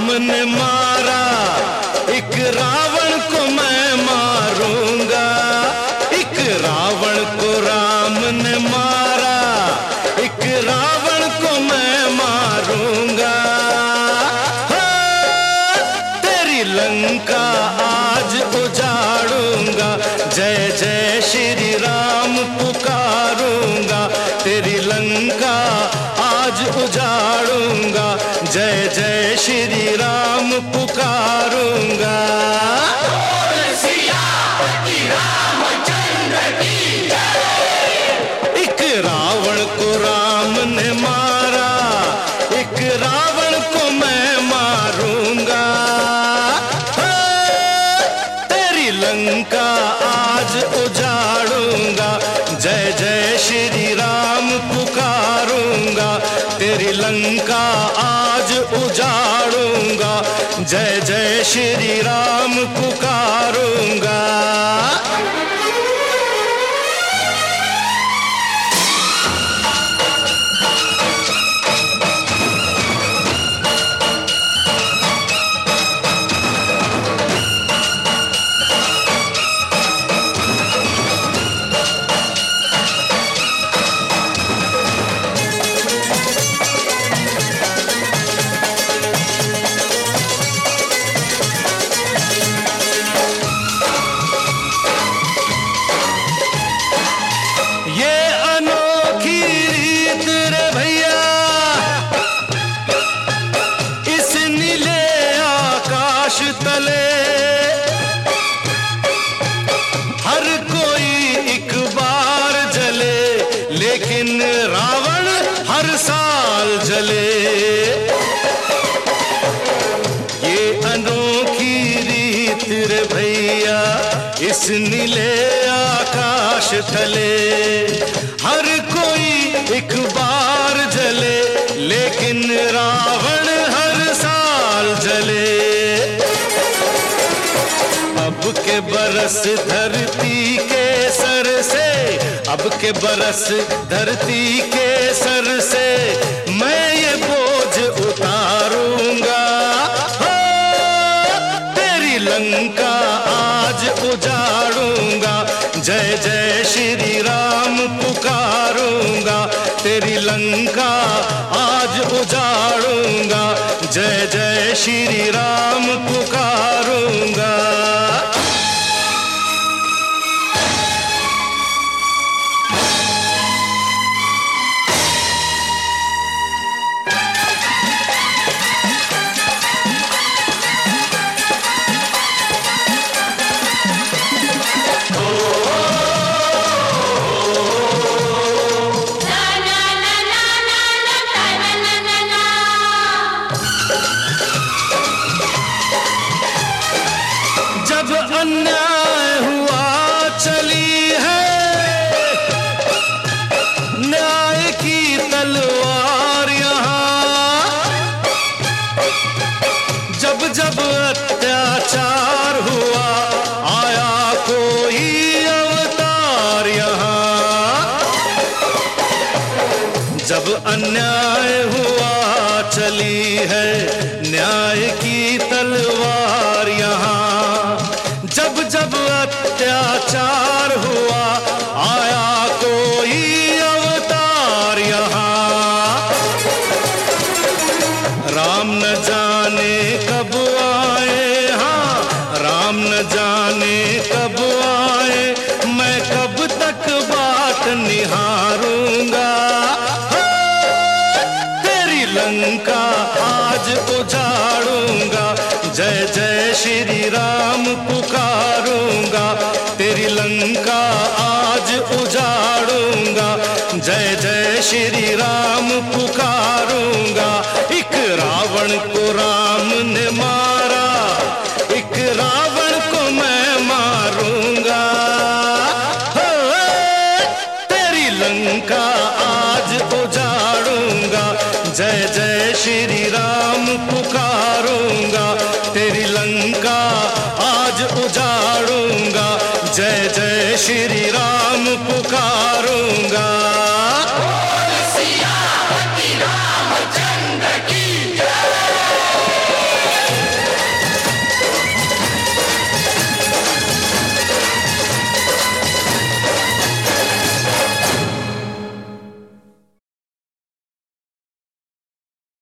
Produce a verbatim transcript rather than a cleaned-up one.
राम ने मारा, एक रावण को मैं मारूंगा। एक रावण को राम ने मारा, एक रावण को मैं मारूंगा। तेरी लंका आज उजाड़ूंगा, जय जय श्री राम पुकारूंगा। तेरी लंका आज उजाड़ूंगा, जय जय श्री राम पुकारूंगा। एक रावण को राम ने मारा, एक रावण को मैं मारूंगा। तेरी लंका आज उजाड़ूंगा, जय जय श्री राम पुकारूंगा। तेरी लंका आज उजाड़ूंगा, जय जय श्री राम पुकारूंगा। तले हर कोई एक बार जले, लेकिन रावण हर साल जले। ये अनोखी रीत रे भैया, इस नीले आकाश तले हर कोई एक बार जले, लेकिन रावण हर साल जले। अब के बरस धरती के सर से, अब के बरस धरती के सर से मैं ये बोझ उतारूंगा। हो तेरी लंका आज उजाड़ूंगा, जय जय श्री राम पुकारूंगा। तेरी लंका आज उजाड़ूंगा, जय जय श्री राम पुकारूंगा। जब अन्याय हुआ चली है न्याय की तलवार यहाँ। जब जब अत्याचार हुआ आया कोई अवतार यहाँ। जब अन्याय हुआ चली है न्याय की तलवार यहाँ। जब जब अत्याचार हुआ आया कोई अवतार यहाँ। राम न जाने कब आए, हाँ राम न जाने कब आए, मैं कब तक बात निहारूंगा। तेरी लंका आज उजाड़ूंगा, जय जय श्री राम पुकारूंगा। तेरी लंका आज उजाड़ूंगा, जय जय श्री राम पुकारूंगा। एक रावण को राम ने मारा, एक रावण को मैं मारूंगा। हो तेरी लंका आज उजाड़ूंगा, जय जय श्री राम पुकारूंगा। तेरी लंका आज उजाड़ूंगा, जय जय श्री